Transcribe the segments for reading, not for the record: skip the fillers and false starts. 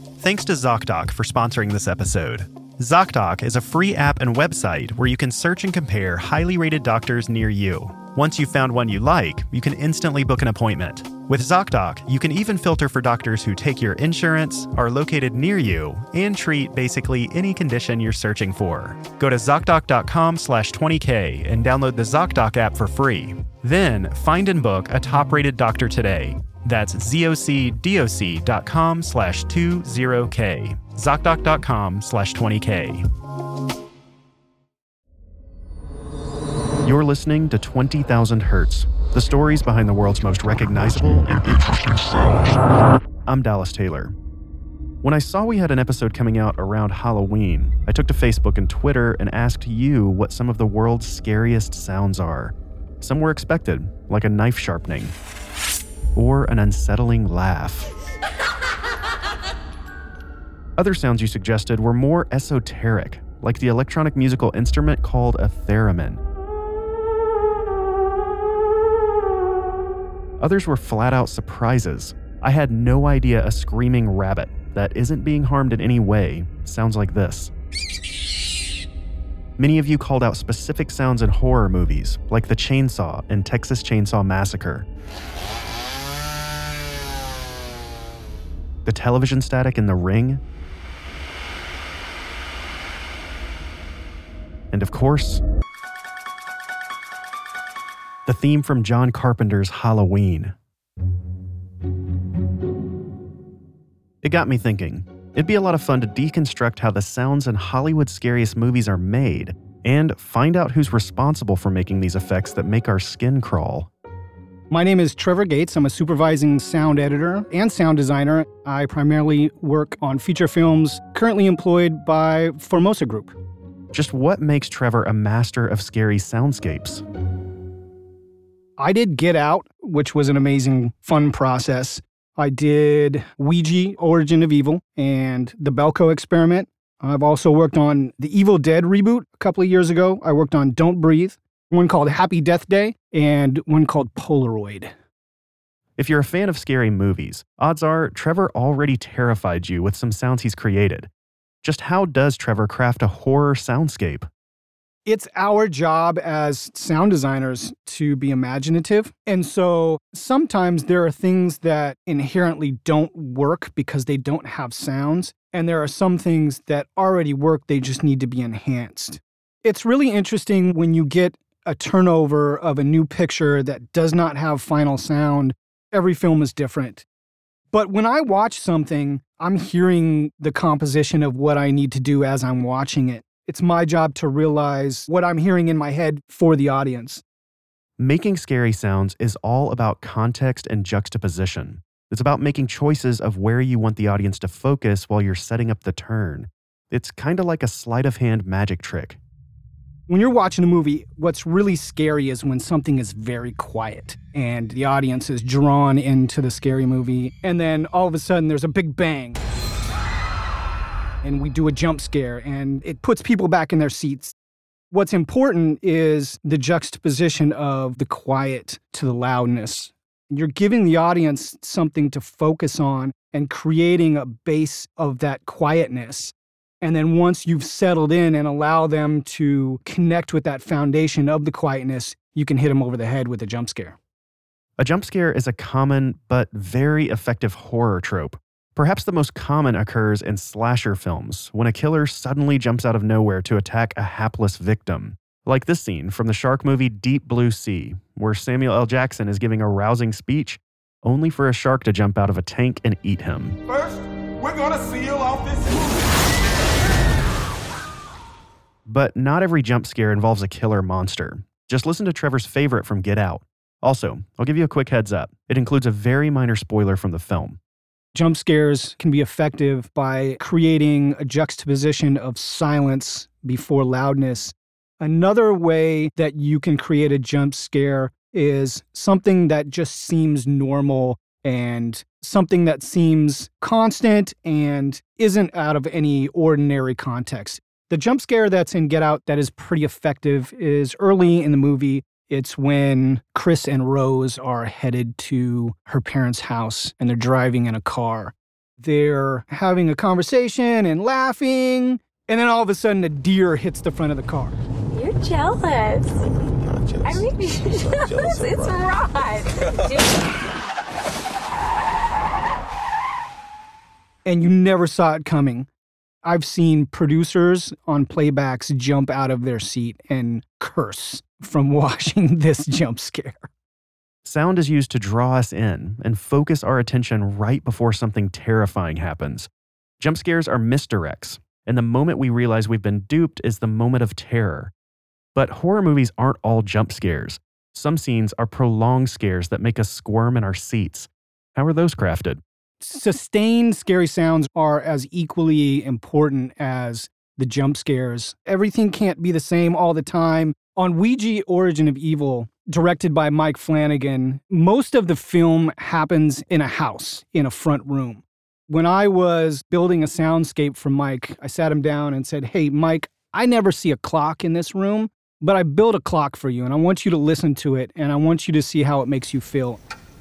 Thanks to ZocDoc for sponsoring this episode. ZocDoc is a free app and website where you can search and compare highly rated doctors near you. Once you've found one you like, you can instantly book an appointment. With ZocDoc, you can even filter for doctors who take your insurance, are located near you, and treat basically any condition you're searching for. Go to ZocDoc.com/20K and download the ZocDoc app for free. Then, find and book a top-rated doctor today. That's ZocDoc.com/20K. ZocDoc.com/20K. You're listening to 20,000 Hertz, the stories behind the world's most recognizable and interesting sounds. I'm Dallas Taylor. When I saw we had an episode coming out around Halloween, I took to Facebook and Twitter and asked you what some of the world's scariest sounds are. Some were expected, like a knife sharpening, or an unsettling laugh. Other sounds you suggested were more esoteric, like the electronic musical instrument called a theremin. Others were flat-out surprises. I had no idea a screaming rabbit that isn't being harmed in any way sounds like this. Many of you called out specific sounds in horror movies, like the chainsaw in Texas Chainsaw Massacre, the television static in The Ring, and of course, the theme from John Carpenter's Halloween. It got me thinking. It'd be a lot of fun to deconstruct how the sounds in Hollywood's scariest movies are made and find out who's responsible for making these effects that make our skin crawl. My name is Trevor Gates. I'm a supervising sound editor and sound designer. I primarily work on feature films currently employed by Formosa Group. Just what makes Trevor a master of scary soundscapes? I did Get Out, which was an amazing, fun process. I did Ouija, Origin of Evil, and The Belko Experiment. I've also worked on the Evil Dead reboot a couple of years ago. I worked on Don't Breathe, one called Happy Death Day, and one called Polaroid. If you're a fan of scary movies, odds are Trevor already terrified you with some sounds he's created. Just how does Trevor craft a horror soundscape? It's our job as sound designers to be imaginative. And so sometimes there are things that inherently don't work because they don't have sounds. And there are some things that already work, they just need to be enhanced. It's really interesting when you get a turnover of a new picture that does not have final sound. Every film is different. But when I watch something, I'm hearing the composition of what I need to do as I'm watching it. It's my job to realize what I'm hearing in my head for the audience. Making scary sounds is all about context and juxtaposition. It's about making choices of where you want the audience to focus while you're setting up the turn. It's kind of like a sleight of hand magic trick. When you're watching a movie, what's really scary is when something is very quiet and the audience is drawn into the scary movie, and then all of a sudden there's a big bang. And we do a jump scare, and it puts people back in their seats. What's important is the juxtaposition of the quiet to the loudness. You're giving the audience something to focus on and creating a base of that quietness. And then once you've settled in and allow them to connect with that foundation of the quietness, you can hit them over the head with a jump scare. A jump scare is a common but very effective horror trope. Perhaps the most common occurs in slasher films, when a killer suddenly jumps out of nowhere to attack a hapless victim. Like this scene from the shark movie Deep Blue Sea, where Samuel L. Jackson is giving a rousing speech, only for a shark to jump out of a tank and eat him. First, we're gonna seal off this. But not every jump scare involves a killer monster. Just listen to Trevor's favorite from Get Out. Also, I'll give you a quick heads up. It includes a very minor spoiler from the film. Jump scares can be effective by creating a juxtaposition of silence before loudness. Another way that you can create a jump scare is something that just seems normal and something that seems constant and isn't out of any ordinary context. The jump scare that's in Get Out that is pretty effective is early in the movie. It's when Chris and Rose are headed to her parents' house and they're driving in a car. They're having a conversation and laughing, and then all of a sudden a deer hits the front of the car. You're jealous. Not jealous. I mean, you're jealous. It's Rod. And you never saw it coming. I've seen producers on playbacks jump out of their seat and curse from watching this jump scare. Sound is used to draw us in and focus our attention right before something terrifying happens. Jump scares are misdirects, and the moment we realize we've been duped is the moment of terror. But horror movies aren't all jump scares. Some scenes are prolonged scares that make us squirm in our seats. How are those crafted? Sustained scary sounds are as equally important as the jump scares. Everything can't be the same all the time. On Ouija Origin of Evil, directed by Mike Flanagan, most of the film happens in a house, in a front room. When I was building a soundscape for Mike, I sat him down and said, "Hey, Mike, I never see a clock in this room, but I built a clock for you, and I want you to listen to it, and I want you to see how it makes you feel."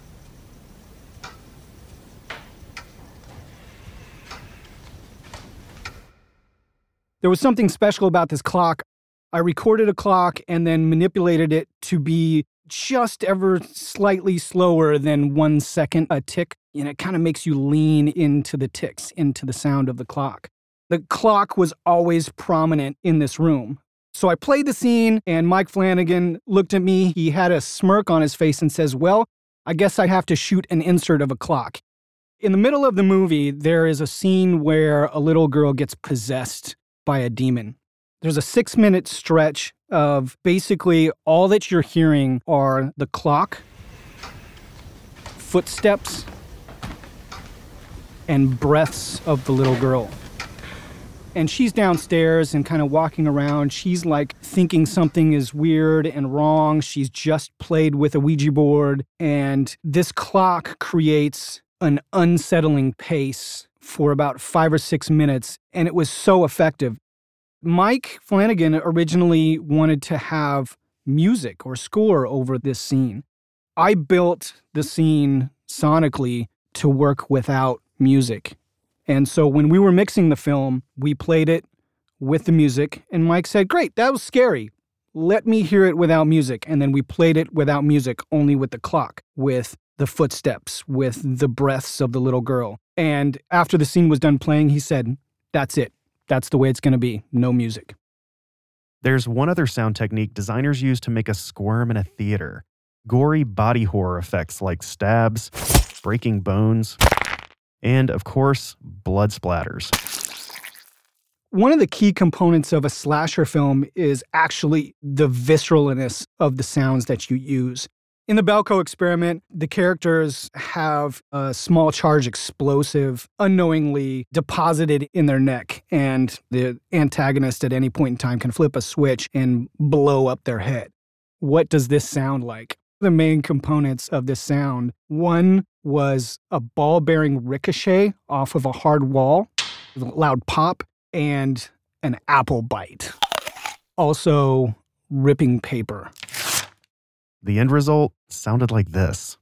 There was something special about this clock. I recorded a clock and then manipulated it to be just ever slightly slower than 1 second a tick. And it kind of makes you lean into the ticks, into the sound of the clock. The clock was always prominent in this room. So I played the scene and Mike Flanagan looked at me. He had a smirk on his face and says, "Well, I guess I have to shoot an insert of a clock." In the middle of the movie, there is a scene where a little girl gets possessed by a demon. There's a 6-minute stretch of basically all that you're hearing are the clock, footsteps, and breaths of the little girl. And she's downstairs and kind of walking around. She's like thinking something is weird and wrong. She's just played with a Ouija board. And this clock creates an unsettling pace for about 5 or 6 minutes, and it was so effective. Mike Flanagan originally wanted to have music or score over this scene. I built the scene sonically to work without music. And so when we were mixing the film, we played it with the music, and Mike said, "Great, that was scary. Let me hear it without music." And then we played it without music, only with the clock, with the footsteps, with the breaths of the little girl. And after the scene was done playing, he said, "That's it. That's the way it's going to be. No music." There's one other sound technique designers use to make us squirm in a theater. Gory body horror effects like stabs, breaking bones, and of course, blood splatters. One of the key components of a slasher film is actually the visceralness of the sounds that you use. In the Belko experiment, the characters have a small charge explosive unknowingly deposited in their neck, and the antagonist at any point in time can flip a switch and blow up their head. What does this sound like? The main components of this sound, one was a ball-bearing ricochet off of a hard wall, with a loud pop, and an apple bite. Also, ripping paper. The end result sounded like this.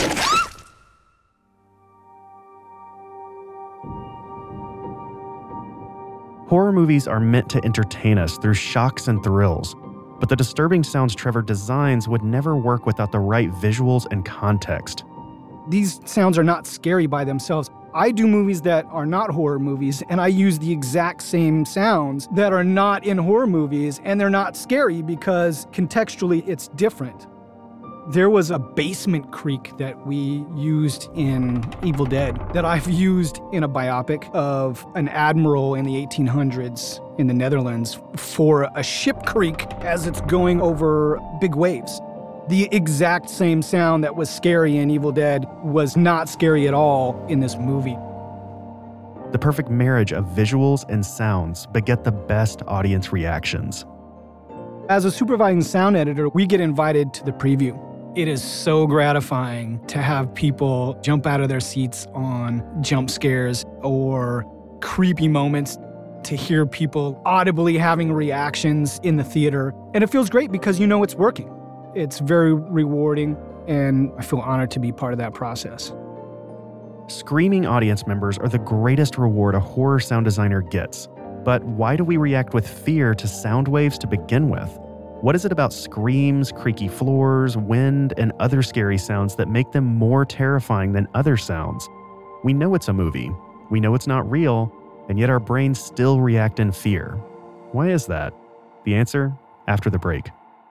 Horror movies are meant to entertain us through shocks and thrills, but the disturbing sounds Trevor designs would never work without the right visuals and context. These sounds are not scary by themselves. I do movies that are not horror movies, and I use the exact same sounds that are not in horror movies, and they're not scary because contextually it's different. There was a basement creak that we used in Evil Dead that I've used in a biopic of an admiral in the 1800s in the Netherlands for a ship creak as it's going over big waves. The exact same sound that was scary in Evil Dead was not scary at all in this movie. The perfect marriage of visuals and sounds beget the best audience reactions. As a supervising sound editor, we get invited to the preview. It is so gratifying to have people jump out of their seats on jump scares or creepy moments, to hear people audibly having reactions in the theater. And it feels great because you know it's working. It's very rewarding, and I feel honored to be part of that process. Screaming audience members are the greatest reward a horror sound designer gets. But why do we react with fear to sound waves to begin with? What is it about screams, creaky floors, wind, and other scary sounds that make them more terrifying than other sounds? We know it's a movie. We know it's not real, and yet our brains still react in fear. Why is that? The answer, after the break.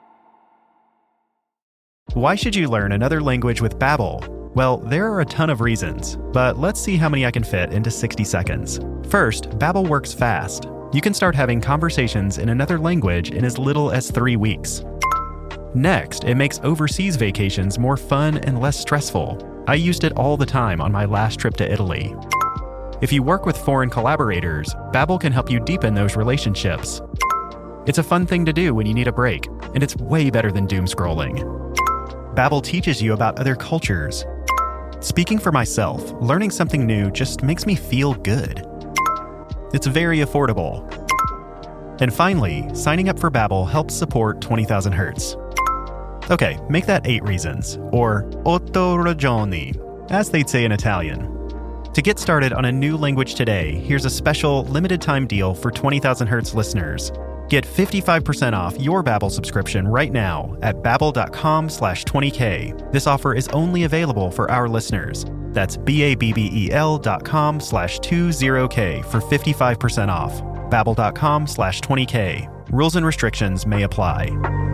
Why should you learn another language with Babbel? Well, there are a ton of reasons, but let's see how many I can fit into 60 seconds. First, Babbel works fast. You can start having conversations in another language in as little as 3 weeks. Next, it makes overseas vacations more fun and less stressful. I used it all the time on my last trip to Italy. If you work with foreign collaborators, Babbel can help you deepen those relationships. It's a fun thing to do when you need a break, and it's way better than doom scrolling. Babbel teaches you about other cultures. Speaking for myself, learning something new just makes me feel good. It's very affordable. And finally, signing up for Babbel helps support 20,000 Hertz. Okay, make that 8 reasons, or 8 ragioni, as they'd say in Italian. To get started on a new language today, here's a special limited-time deal for 20,000 Hertz listeners. Get 55% off your Babbel subscription right now at babbel.com/20k. This offer is only available for our listeners. That's babbel.com/20k for 55% off. babbel.com/20k. Rules and restrictions may apply.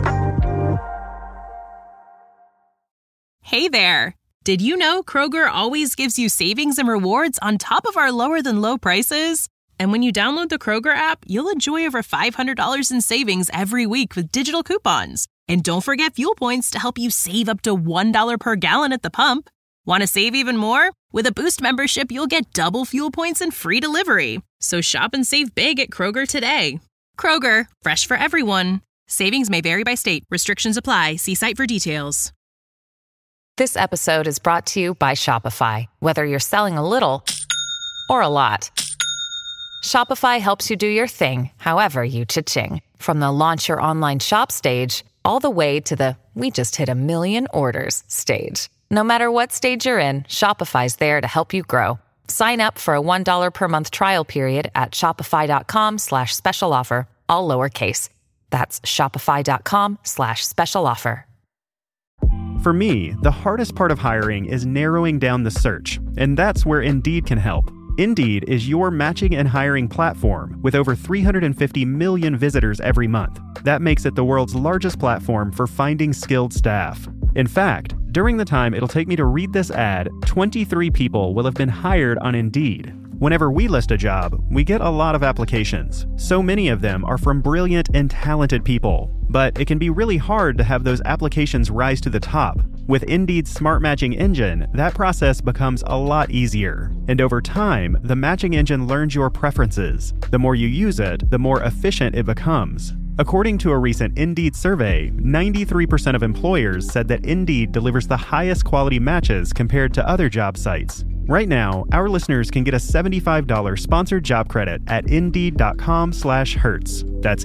Hey there. Did you know Kroger always gives you savings and rewards on top of our lower than low prices? And when you download the Kroger app, you'll enjoy over $500 in savings every week with digital coupons. And don't forget fuel points to help you save up to $1 per gallon at the pump. Want to save even more? With a Boost membership, you'll get double fuel points and free delivery. So shop and save big at Kroger today. Kroger, fresh for everyone. Savings may vary by state. Restrictions apply. See site for details. This episode is brought to you by Shopify. Whether you're selling a little or a lot, Shopify helps you do your thing, however you cha-ching. From the launch your online shop stage, all the way to the we just hit 1 million orders stage. No matter what stage you're in, Shopify's there to help you grow. Sign up for a $1 per month trial period at shopify.com/special offer, all lowercase. That's shopify.com/special offer. For me, the hardest part of hiring is narrowing down the search, and that's where Indeed can help. Indeed is your matching and hiring platform with over 350 million visitors every month. That makes it the world's largest platform for finding skilled staff. In fact, during the time it'll take me to read this ad, 23 people will have been hired on Indeed. Whenever we list a job, we get a lot of applications. So many of them are from brilliant and talented people. But it can be really hard to have those applications rise to the top. With Indeed's smart matching engine, that process becomes a lot easier. And over time, the matching engine learns your preferences. The more you use it, the more efficient it becomes. According to a recent Indeed survey, 93% of employers said that Indeed delivers the highest quality matches compared to other job sites. Right now, our listeners can get a $75 sponsored job credit at Indeed.com/Hertz. That's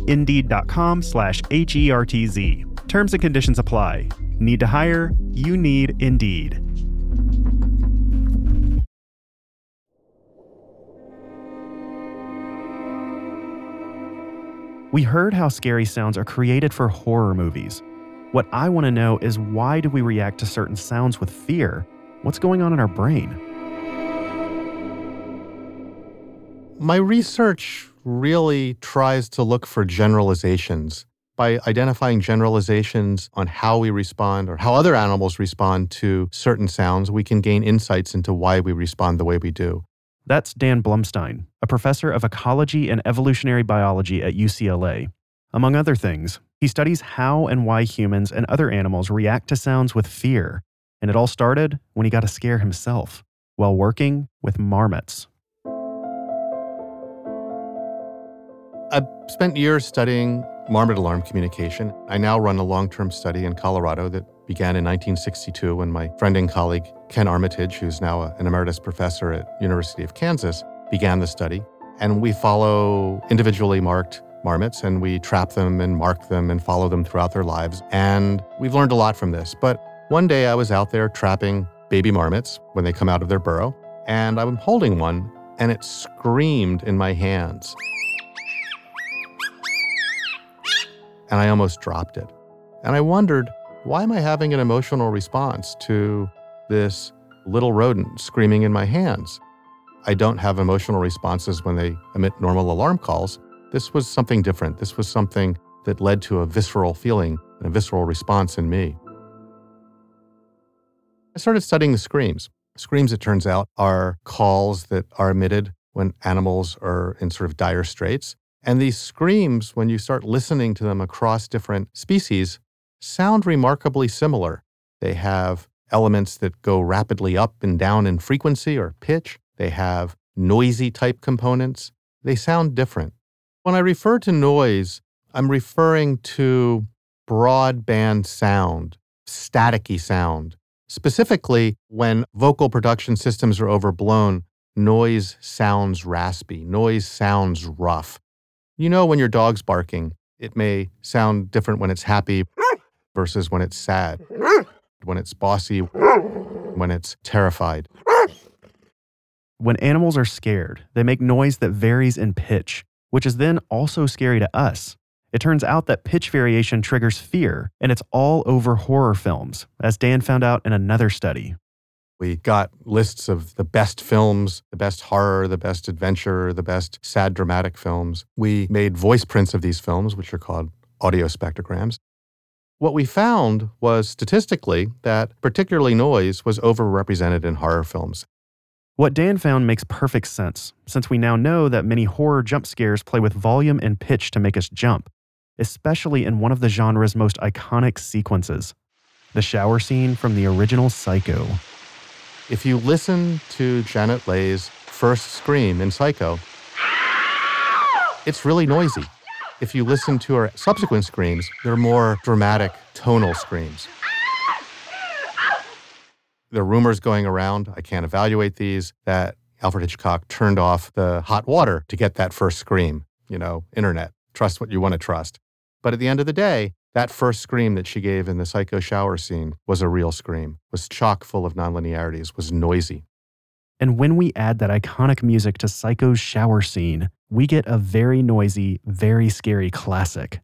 Indeed.com/HERTZ. Terms and conditions apply. Need to hire? You need Indeed. We heard how scary sounds are created for horror movies. What I want to know is, why do we react to certain sounds with fear? What's going on in our brain? My research really tries to look for generalizations. By identifying generalizations on how we respond or how other animals respond to certain sounds, we can gain insights into why we respond the way we do. That's Dan Blumstein, a professor of ecology and evolutionary biology at UCLA. Among other things, he studies how and why humans and other animals react to sounds with fear. And it all started when he got a scare himself while working with marmots. I've spent years studying marmot alarm communication. I now run a long-term study in Colorado that began in 1962 when my friend and colleague Ken Armitage, who's now an emeritus professor at University of Kansas, began the study. And we follow individually marked marmots, and we trap them and mark them and follow them throughout their lives. And we've learned a lot from this. But one day I was out there trapping baby marmots when they come out of their burrow, and I'm holding one, and it screamed in my hands. And I almost dropped it. And I wondered, why am I having an emotional response to this little rodent screaming in my hands? I don't have emotional responses when they emit normal alarm calls. This was something different. This was something that led to a visceral feeling and a visceral response in me. I started studying the screams. Screams, it turns out, are calls that are emitted when animals are in sort of dire straits. And these screams, when you start listening to them across different species, sound remarkably similar. They have elements that go rapidly up and down in frequency or pitch. They have noisy type components. They sound different. When I refer to noise, I'm referring to broadband sound, staticky sound. Specifically, when vocal production systems are overblown, noise sounds raspy, noise sounds rough. You know, when your dog's barking, it may sound different when it's happy versus when it's sad, when it's bossy, when it's terrified. When animals are scared, they make noise that varies in pitch, which is then also scary to us. It turns out that pitch variation triggers fear, and it's all over horror films, as Dan found out in another study. We got lists of the best films, the best horror, the best adventure, the best sad dramatic films. We made voice prints of these films, which are called audio spectrograms. What we found was statistically that particularly noise was overrepresented in horror films. What Dan found makes perfect sense, since we now know that many horror jump scares play with volume and pitch to make us jump, especially in one of the genre's most iconic sequences, the shower scene from the original Psycho. If you listen to Janet Leigh's first scream in Psycho, it's really noisy. If you listen to her subsequent screams, they're more dramatic, tonal screams. There are rumors going around, I can't evaluate these, that Alfred Hitchcock turned off the hot water to get that first scream. You know, internet, trust what you want to trust. But at the end of the day, that first scream that she gave in the Psycho shower scene was a real scream, was chock full of nonlinearities, was noisy. And when we add that iconic music to Psycho's shower scene, we get a very noisy, very scary classic.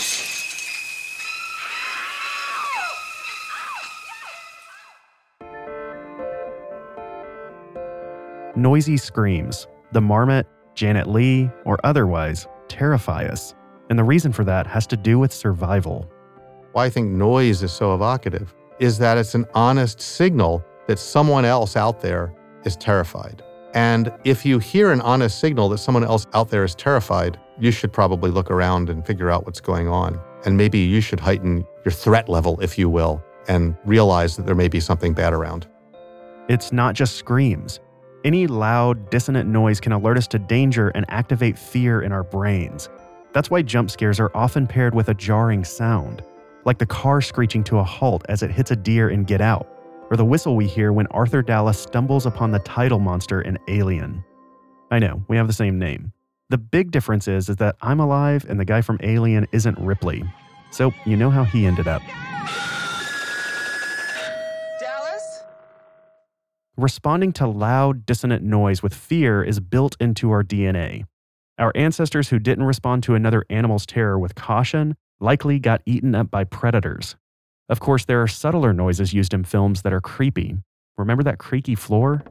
Noisy screams, the Marmot, Janet Leigh, or otherwise, terrify us. And the reason for that has to do with survival. Why I think noise is so evocative is that it's an honest signal that someone else out there is terrified. And if you hear an honest signal that someone else out there is terrified, you should probably look around and figure out what's going on. And maybe you should heighten your threat level, if you will, and realize that there may be something bad around. It's not just screams. Any loud, dissonant noise can alert us to danger and activate fear in our brains. That's why jump scares are often paired with a jarring sound, like the car screeching to a halt as it hits a deer in Get Out, or the whistle we hear when Arthur Dallas stumbles upon the tidal monster in Alien. I know, we have the same name. The big difference is that I'm alive and the guy from Alien isn't Ripley. So you know how he ended up. Dallas? Responding to loud, dissonant noise with fear is built into our DNA. Our ancestors who didn't respond to another animal's terror with caution likely got eaten up by predators. Of course, there are subtler noises used in films that are creepy. Remember that creaky floor?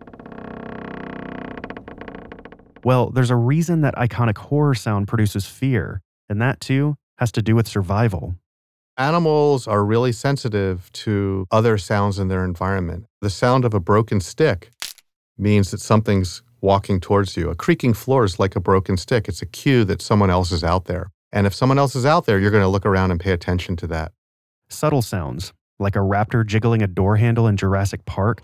Well, there's a reason that iconic horror sound produces fear, and that too has to do with survival. Animals are really sensitive to other sounds in their environment. The sound of a broken stick means that something's walking towards you. A creaking floor is like a broken stick. It's a cue that someone else is out there. And if someone else is out there, you're going to look around and pay attention to that. Subtle sounds, like a raptor jiggling a door handle in Jurassic Park,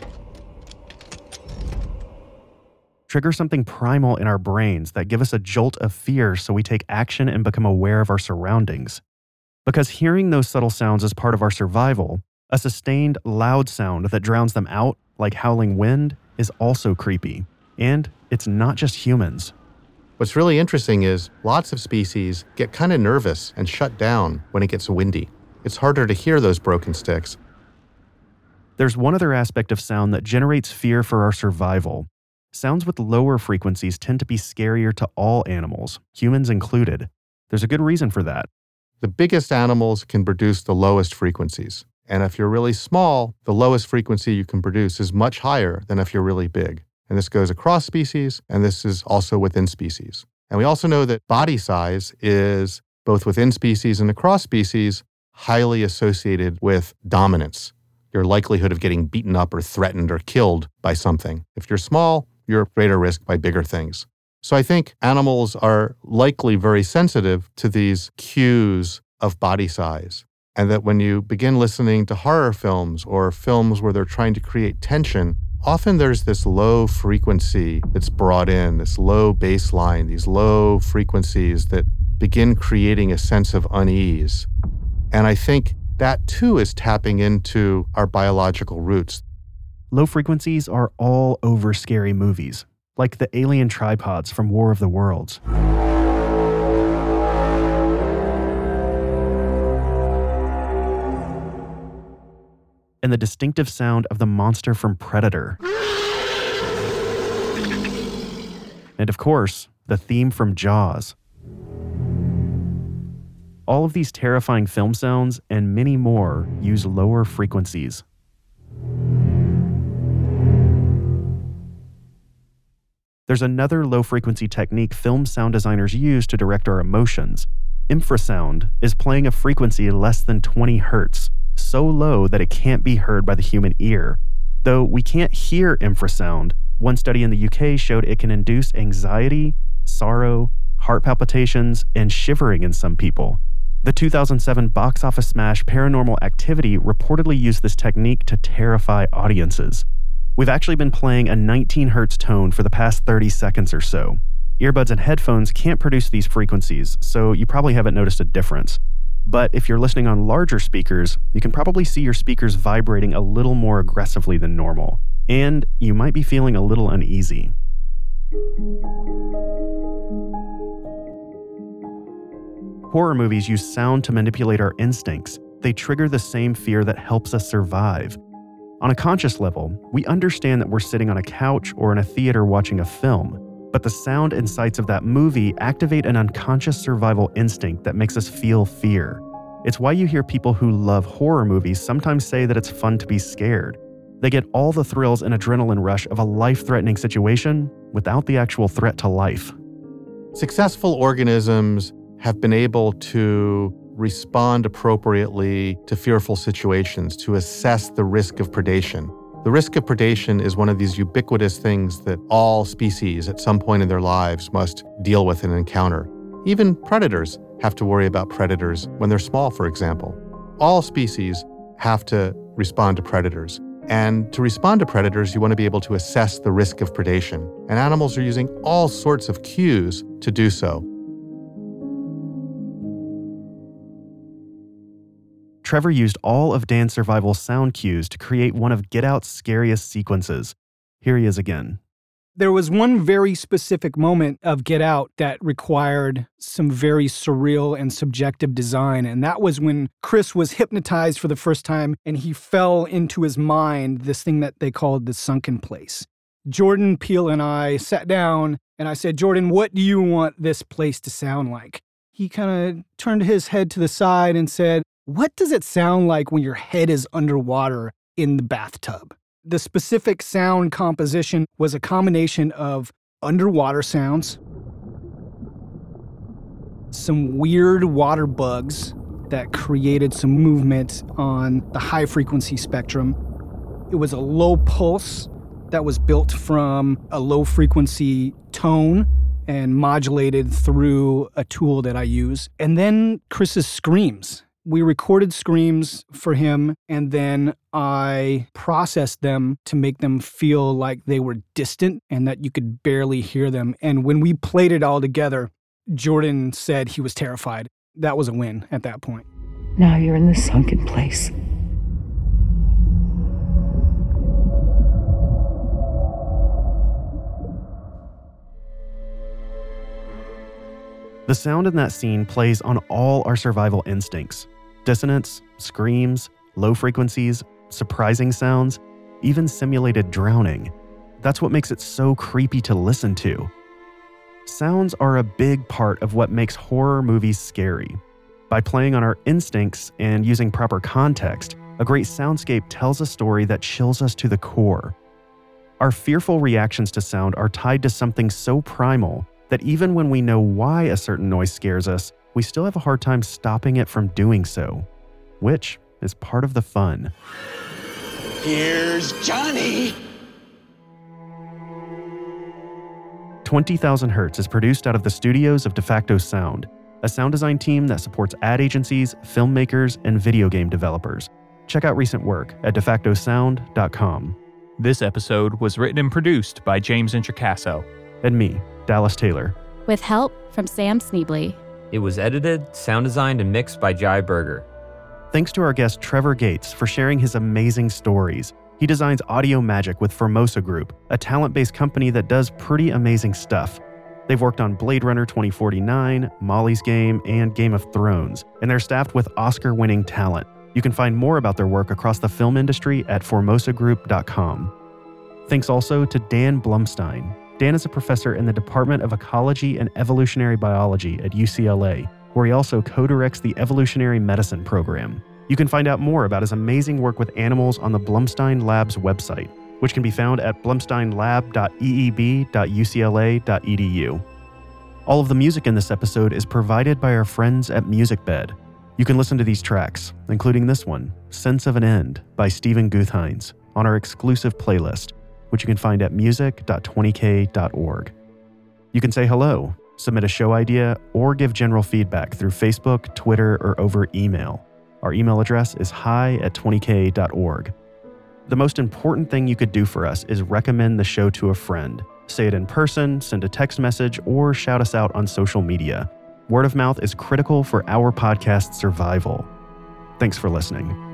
trigger something primal in our brains that give us a jolt of fear so we take action and become aware of our surroundings. Because hearing those subtle sounds is part of our survival, a sustained, loud sound that drowns them out, like howling wind, is also creepy. And it's not just humans. What's really interesting is lots of species get kind of nervous and shut down when it gets windy. It's harder to hear those broken sticks. There's one other aspect of sound that generates fear for our survival. Sounds with lower frequencies tend to be scarier to all animals, humans included. There's a good reason for that. The biggest animals can produce the lowest frequencies. And if you're really small, the lowest frequency you can produce is much higher than if you're really big. And this goes across species, and this is also within species. And we also know that body size is, both within species and across species, highly associated with dominance, your likelihood of getting beaten up or threatened or killed by something. If you're small, you're at greater risk by bigger things. So I think animals are likely very sensitive to these cues of body size. And that when you begin listening to horror films or films where they're trying to create tension, often there's this low frequency that's brought in, this low baseline, these low frequencies that begin creating a sense of unease. And I think that too is tapping into our biological roots. Low frequencies are all over scary movies, like the alien tripods from War of the Worlds. And the distinctive sound of the monster from Predator. And of course, the theme from Jaws. All of these terrifying film sounds and many more use lower frequencies. There's another low-frequency technique film sound designers use to direct our emotions. Infrasound is playing a frequency less than 20 hertz, so low that it can't be heard by the human ear. Though we can't hear infrasound, one study in the UK showed it can induce anxiety, sorrow, heart palpitations, and shivering in some people. The 2007 box office smash Paranormal Activity reportedly used this technique to terrify audiences. We've actually been playing a 19 hertz tone for the past 30 seconds or so. Earbuds and headphones can't produce these frequencies, so you probably haven't noticed a difference. But if you're listening on larger speakers, you can probably see your speakers vibrating a little more aggressively than normal, and you might be feeling a little uneasy. Horror movies use sound to manipulate our instincts. They trigger the same fear that helps us survive. On a conscious level, we understand that we're sitting on a couch or in a theater watching a film, but the sound and sights of that movie activate an unconscious survival instinct that makes us feel fear. It's why you hear people who love horror movies sometimes say that it's fun to be scared. They get all the thrills and adrenaline rush of a life-threatening situation without the actual threat to life. Successful organisms have been able to respond appropriately to fearful situations, to assess the risk of predation. The risk of predation is one of these ubiquitous things that all species at some point in their lives must deal with and encounter. Even predators have to worry about predators when they're small, for example. All species have to respond to predators. And to respond to predators, you want to be able to assess the risk of predation. And animals are using all sorts of cues to do so. Trevor used all of Dan's survival sound cues to create one of Get Out's scariest sequences. Here he is again. There was one very specific moment of Get Out that required some very surreal and subjective design, and that was when Chris was hypnotized for the first time and he fell into his mind this thing that they called the sunken place. Jordan Peele and I sat down and I said, Jordan, what do you want this place to sound like? He kind of turned his head to the side and said, what does it sound like when your head is underwater in the bathtub? The specific sound composition was a combination of underwater sounds, some weird water bugs that created some movement on the high frequency spectrum. It was a low pulse that was built from a low frequency tone and modulated through a tool that I use. And then Chris's screams. We recorded screams for him, and then I processed them to make them feel like they were distant and that you could barely hear them. And when we played it all together, Jordan said he was terrified. That was a win at that point. Now you're in the sunken place. The sound in that scene plays on all our survival instincts. Dissonance, screams, low frequencies, surprising sounds, even simulated drowning. That's what makes it so creepy to listen to. Sounds are a big part of what makes horror movies scary. By playing on our instincts and using proper context, a great soundscape tells a story that chills us to the core. Our fearful reactions to sound are tied to something so primal that even when we know why a certain noise scares us, we still have a hard time stopping it from doing so, which is part of the fun. Here's Johnny! 20,000 Hertz is produced out of the studios of DeFacto Sound, a sound design team that supports ad agencies, filmmakers, and video game developers. Check out recent work at defactosound.com. This episode was written and produced by James Introcaso. And me, Dallas Taylor. With help from Sam Sneebly. It was edited, sound designed, and mixed by Jai Berger. Thanks to our guest Trevor Gates for sharing his amazing stories. He designs audio magic with Formosa Group, a talent-based company that does pretty amazing stuff. They've worked on Blade Runner 2049, Molly's Game, and Game of Thrones, and they're staffed with Oscar-winning talent. You can find more about their work across the film industry at formosagroup.com. Thanks also to Dan Blumstein. Dan is a professor in the Department of Ecology and Evolutionary Biology at UCLA, where he also co-directs the Evolutionary Medicine program. You can find out more about his amazing work with animals on the Blumstein Labs website, which can be found at blumsteinlab.eeb.ucla.edu. All of the music in this episode is provided by our friends at MusicBed. You can listen to these tracks, including this one, Sense of an End by Stephen Guthhines, on our exclusive playlist, which you can find at music.20k.org. You can say hello, submit a show idea, or give general feedback through Facebook, Twitter, or over email. Our email address is hi@20k.org. The most important thing you could do for us is recommend the show to a friend. Say it in person, send a text message, or shout us out on social media. Word of mouth is critical for our podcast's survival. Thanks for listening.